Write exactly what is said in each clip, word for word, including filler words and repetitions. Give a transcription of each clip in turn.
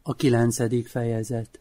A kilencedik fejezet.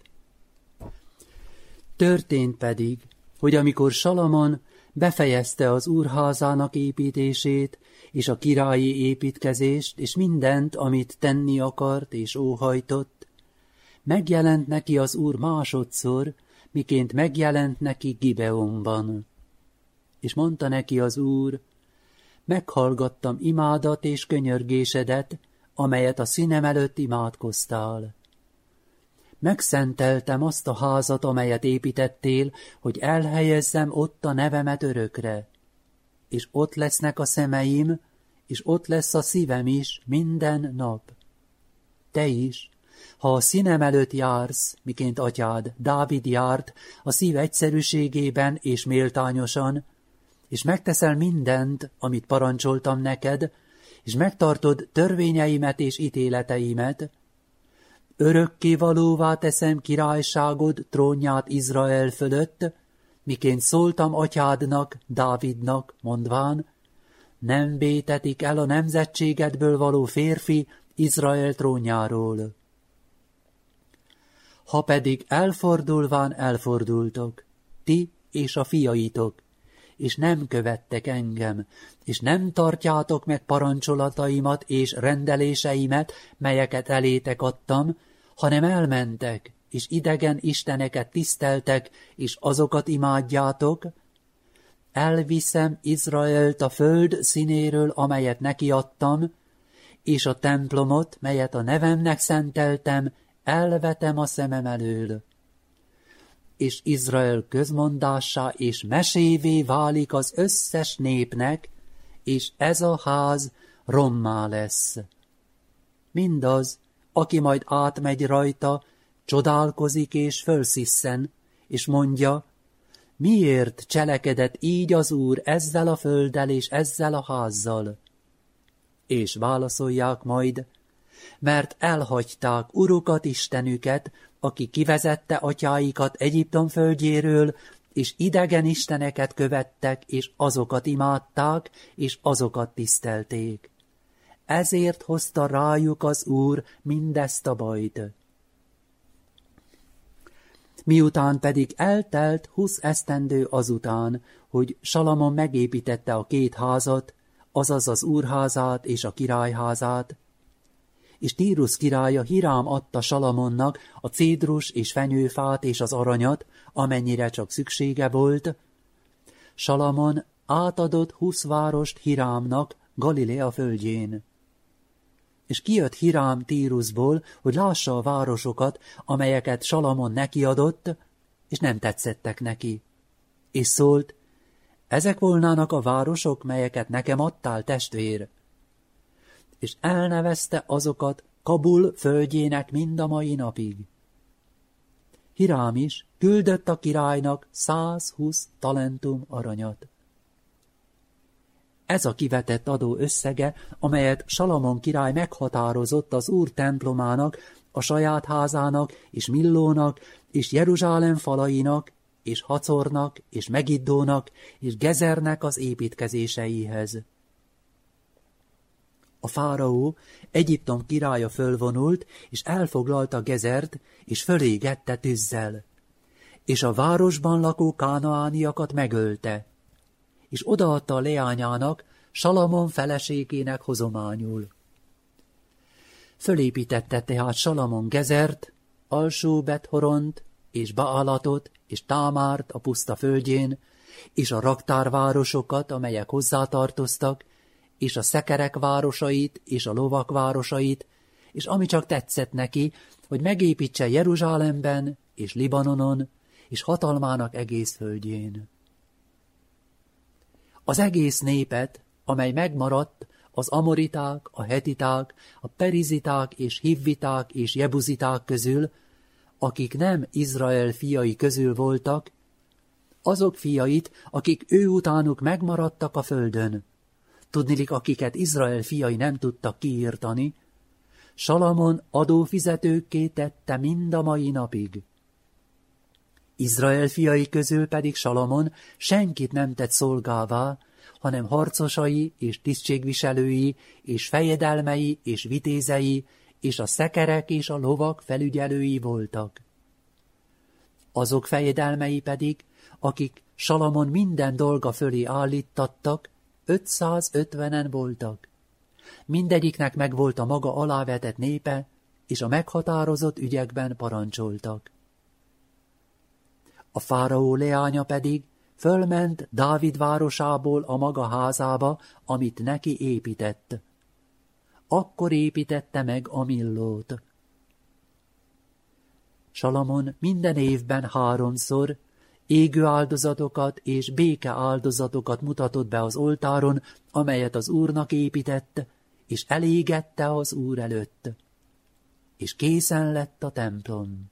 Történt pedig, hogy amikor Salamon befejezte az úrházának építését, és a királyi építkezést, és mindent, amit tenni akart és óhajtott, megjelent neki az úr másodszor, miként megjelent neki Gibeonban. És mondta neki az úr, meghallgattam imádat és könyörgésedet, amelyet a színem előtt imádkoztál. Megszenteltem azt a házat, amelyet építettél, hogy elhelyezzem ott a nevemet örökre. És ott lesznek a szemeim, és ott lesz a szívem is minden nap. Te is, ha a színem előtt jársz, miként atyád, Dávid járt, a szív egyszerűségében és méltányosan, és megteszel mindent, amit parancsoltam neked, és megtartod törvényeimet és ítéleteimet, örökkévalóvá teszem királyságod trónját Izrael fölött, miként szóltam atyádnak, Dávidnak, mondván, nem vétetik el a nemzetségedből való férfi Izrael trónjáról. Ha pedig elfordulván elfordultok, ti és a fiaitok, és nem követtek engem, és nem tartjátok meg parancsolataimat és rendeléseimet, melyeket elétek adtam, hanem elmentek, és idegen isteneket tiszteltek, és azokat imádjátok, elviszem Izraelt a föld színéről, amelyet neki adtam, és a templomot, melyet a nevemnek szenteltem, elvetem a szemem elől. És Izrael közmondássá és mesévé válik az összes népnek, és ez a ház rommá lesz. Mindaz, aki majd átmegy rajta, csodálkozik és fölszisszen, és mondja, miért cselekedett így az Úr ezzel a földdel és ezzel a házzal? És válaszolják majd, mert elhagyták urukat, istenüket, aki kivezette atyáikat Egyiptom földjéről, és idegen isteneket követtek, és azokat imádták, és azokat tisztelték. Ezért hozta rájuk az Úr mindezt a bajt. Miután pedig eltelt húsz esztendő azután, hogy Salamon megépítette a két házat, azaz az úrházát és a királyházát, és Tírus királya Hirám adta Salamonnak a cédrus és fenyőfát és az aranyat, amennyire csak szüksége volt, Salamon átadott húsz várost Hirámnak Galilea földjén. És kijött Hirám Tírusból, hogy lássa a városokat, amelyeket Salamon neki adott, és nem tetszettek neki. És szólt, ezek volnának a városok, melyeket nekem adtál, testvér. És elnevezte azokat Kabul földjének mind a mai napig. Hirám is küldött a királynak százhúsz talentum aranyat. Ez a kivetett adó összege, amelyet Salamon király meghatározott az Úr templomának, a saját házának, és Millónak, és Jeruzsálem falainak, és Hacornak, és Megiddónak, és Gezernek az építkezéseihez. A fáraó, Egyiptom királya fölvonult, és elfoglalta Gezert, és fölégette tűzzel. És a városban lakó kánaániakat megölte, és odaadta a leányának, Salamon feleségének hozományul. Fölépítette tehát Salamon Gezert, alsó Bethoront, és Baalatot, és Támárt a puszta földjén, és a raktárvárosokat, amelyek hozzátartoztak, és a szekerek városait, és a lovak városait, és ami csak tetszett neki, hogy megépítse Jeruzsálemben, és Libanonon, és hatalmának egész földjén. Az egész népet, amely megmaradt, az amoriták, a hetiták, a periziták és hivviták és jebuziták közül, akik nem Izrael fiai közül voltak, azok fiait, akik ő utánuk megmaradtak a földön, tudnilik, akiket Izrael fiai nem tudtak kiírtani, Salamon adófizetőkké tette mind a mai napig. Izrael fiai közül pedig Salamon senkit nem tett szolgává, hanem harcosai és tisztségviselői és fejedelmei és vitézei és a szekerek és a lovak felügyelői voltak. Azok fejedelmei pedig, akik Salamon minden dolga fölé állítattak, ötszázötvenen voltak. Mindegyiknek megvolt a maga alávetett népe, és a meghatározott ügyekben parancsoltak. A fáraó leánya pedig fölment Dávid városából a maga házába, amit neki épített. Akkor építette meg a Millót. Salamon minden évben háromszor égő áldozatokat és béke áldozatokat mutatott be az oltáron, amelyet az Úrnak épített, és elégette az Úr előtt. És készen lett a templom.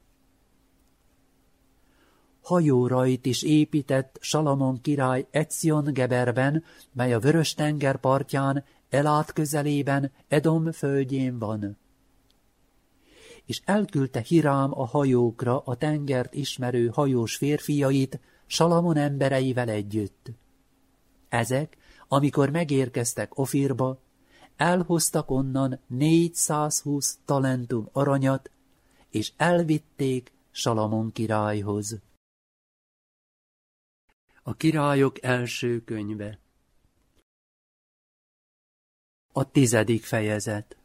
Hajórait is épített Salamon király Ecjon-Geberben, mely a Vörös-tenger partján, Elát közelében, Edom földjén van. És elküldte Hirám a hajókra a tengert ismerő hajós férfiait Salamon embereivel együtt. Ezek, amikor megérkeztek Ofirba, elhoztak onnan négyszázhúsz talentum aranyat, és elvitték Salamon királyhoz. A királyok első könyve. A tizedik fejezet.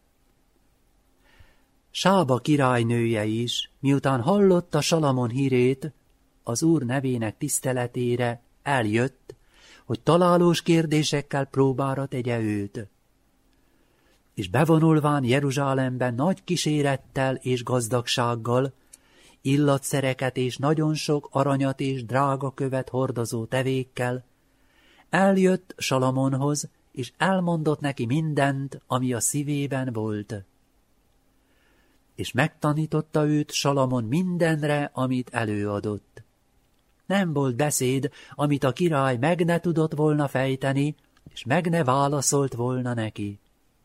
Sába királynője is, miután hallotta Salamon hírét, az Úr nevének tiszteletére eljött, hogy találós kérdésekkel próbára tegye őt. És bevonulván Jeruzsálemben nagy kísérettel és gazdagsággal, illatszereket és nagyon sok aranyat és drága követ hordozó tevékkel, eljött Salamonhoz, és elmondott neki mindent, ami a szívében volt. És megtanította őt Salamon mindenre, amit előadott. Nem volt beszéd, amit a király meg ne tudott volna fejteni, és meg ne válaszolt volna neki.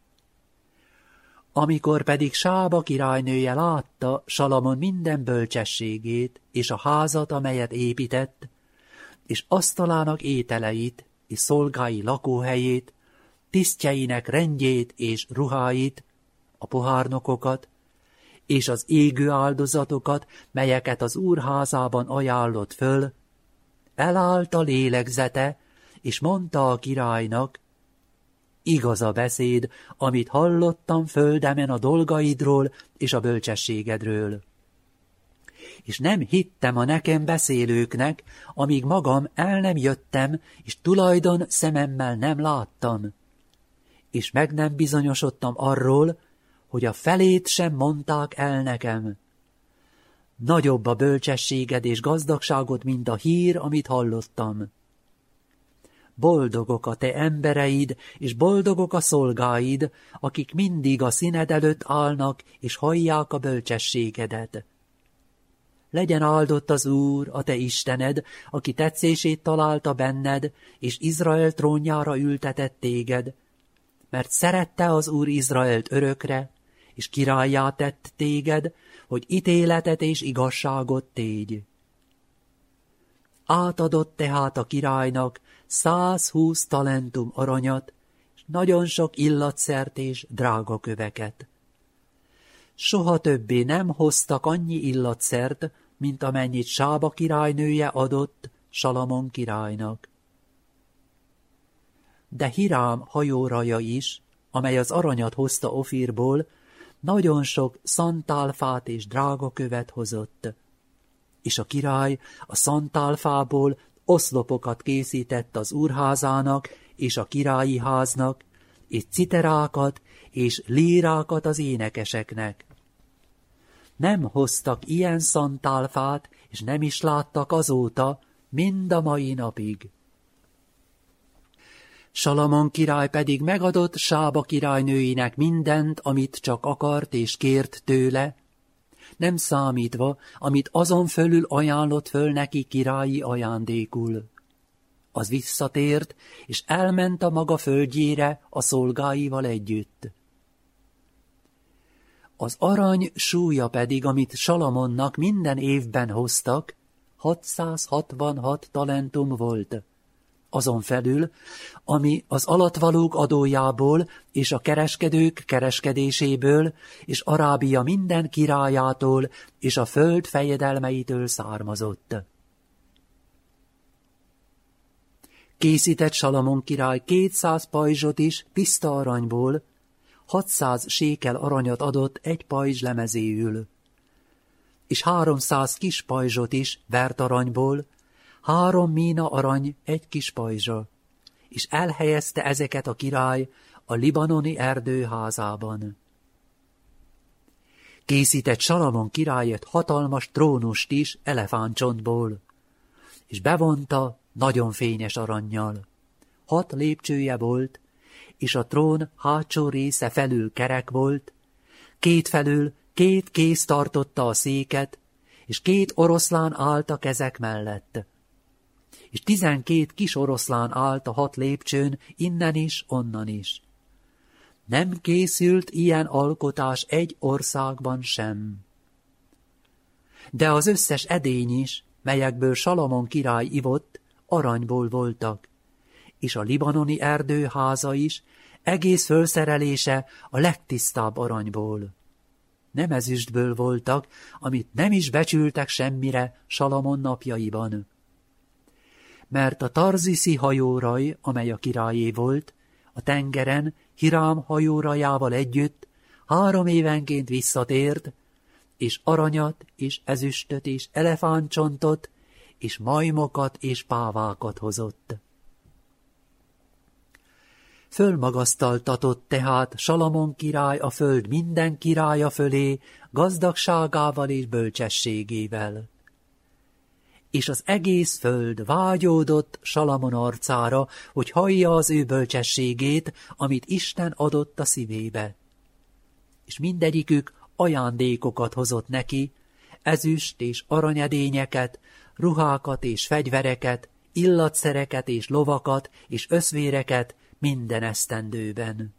Amikor pedig Sába királynője látta Salamon minden bölcsességét, és a házat, amelyet épített, és asztalának ételeit, és szolgái lakóhelyét, tisztjeinek rendjét és ruháit, a pohárnokokat, és az égő áldozatokat, melyeket az Úr házában ajánlott föl, elállt a lélegzete, és mondta a királynak, igaz a beszéd, amit hallottam földemen a dolgaidról és a bölcsességedről. És nem hittem a nekem beszélőknek, amíg magam el nem jöttem, és tulajdon szememmel nem láttam. És meg nem bizonyosodtam arról, hogy a felét sem mondták el nekem. Nagyobb a bölcsességed és gazdagságod, mint a hír, amit hallottam. Boldogok a te embereid, és boldogok a szolgáid, akik mindig a színed előtt állnak, és hallják a bölcsességedet. Legyen áldott az Úr, a te Istened, aki tetszését találta benned, és Izrael trónjára ültetett téged, mert szerette az Úr Izraelt örökre, és királlyá tett téged, hogy ítéletet és igazságot tégy. Átadott tehát a királynak százhúsz talentum aranyat, és nagyon sok illatszert és drága köveket. Soha többé nem hoztak annyi illatszert, mint amennyit Sába királynője adott Salamon királynak. De Hirám hajóraja is, amely az aranyat hozta Ofirból, nagyon sok szantálfát és drága követ hozott. És a király a szantálfából oszlopokat készített az úrházának és a királyi háznak, és citerákat és lírákat az énekeseknek. Nem hoztak ilyen szantálfát, és nem is láttak azóta, mind a mai napig. Salamon király pedig megadott Sába királynőinek mindent, amit csak akart és kért tőle, nem számítva, amit azon fölül ajánlott föl neki királyi ajándékul. Az visszatért, és elment a maga földjére a szolgáival együtt. Az arany súlya pedig, amit Salamonnak minden évben hoztak, hatszázhatvanhat talentum volt, azon felül, ami az alattvalók adójából és a kereskedők kereskedéséből és Arábia minden királyától és a föld fejedelmeitől származott. Készített Salamon király kétszáz pajzsot is tiszta aranyból, hatszáz sékel aranyat adott egy pajzs lemezéül, és háromszáz kis pajzsot is vert aranyból, három mína arany egy kis pajzsa, és elhelyezte ezeket a király a libanoni erdő házában. Készített Salamon király egy hatalmas trónust is elefántcsontból, és bevonta nagyon fényes arannyal. Hat lépcsője volt, és a trón hátsó része felül kerek volt, két felül két kéz tartotta a széket, és két oroszlán állt a kezek mellett. És tizenkét kis oroszlán állt a hat lépcsőn, innen is, onnan is. Nem készült ilyen alkotás egy országban sem. De az összes edény is, melyekből Salamon király ivott, aranyból voltak, és a libanoni erdőháza is, egész fölszerelése a legtisztább aranyból. Nem ezüstből voltak, amit nem is becsültek semmire Salamon napjaiban. Mert a tarziszi hajóraj, amely a királyé volt, a tengeren Hirám hajórajával együtt három évenként visszatért, és aranyat, és ezüstöt, és elefántcsontot, és majmokat, és pávákat hozott. Fölmagasztaltatott tehát Salamon király a föld minden királya fölé gazdagságával és bölcsességével. És az egész föld vágyódott Salamon arcára, hogy hallja az ő bölcsességét, amit Isten adott a szívébe. És mindegyikük ajándékokat hozott neki, ezüst és aranyedényeket, ruhákat és fegyvereket, illatszereket és lovakat és öszvéreket minden esztendőben.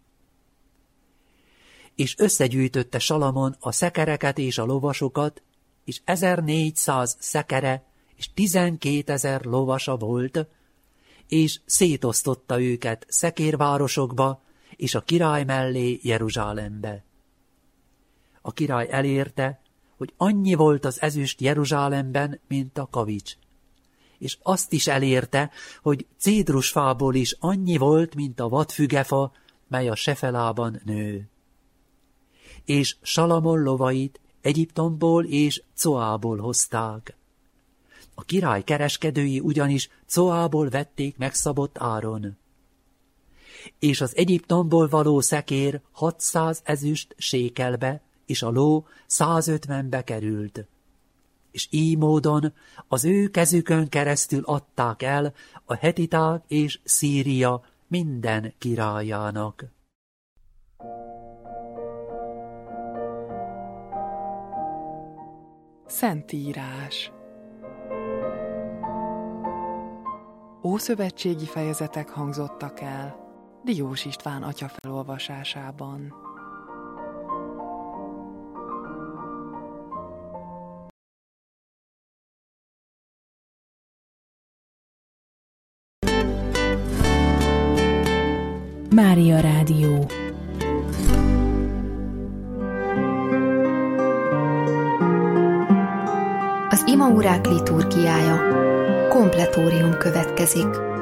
És összegyűjtötte Salamon a szekereket és a lovasokat, és ezernégyszáz szekere és tizenkétezer lovasa volt, és szétosztotta őket szekérvárosokba, és a király mellé Jeruzsálembe. A király elérte, hogy annyi volt az ezüst Jeruzsálemben, mint a kavics. És azt is elérte, hogy cédrusfából is annyi volt, mint a vadfügefa, mely a Sefelában nő. És Salamon lovait Egyiptomból és Coából hozták. A király kereskedői ugyanis Coából vették megszabott áron. És az Egyiptomból való szekér hatszáz ezüst sékelbe, és a ló százötvenbe került. És így módon az ő kezükön keresztül adták el a hetiták és Szíria minden királyának. Szentírás. Ószövetségi fejezetek hangzottak el Diós István atya felolvasásában. Mária Rádió. Az imaórák liturgiája. Kompletórium következik.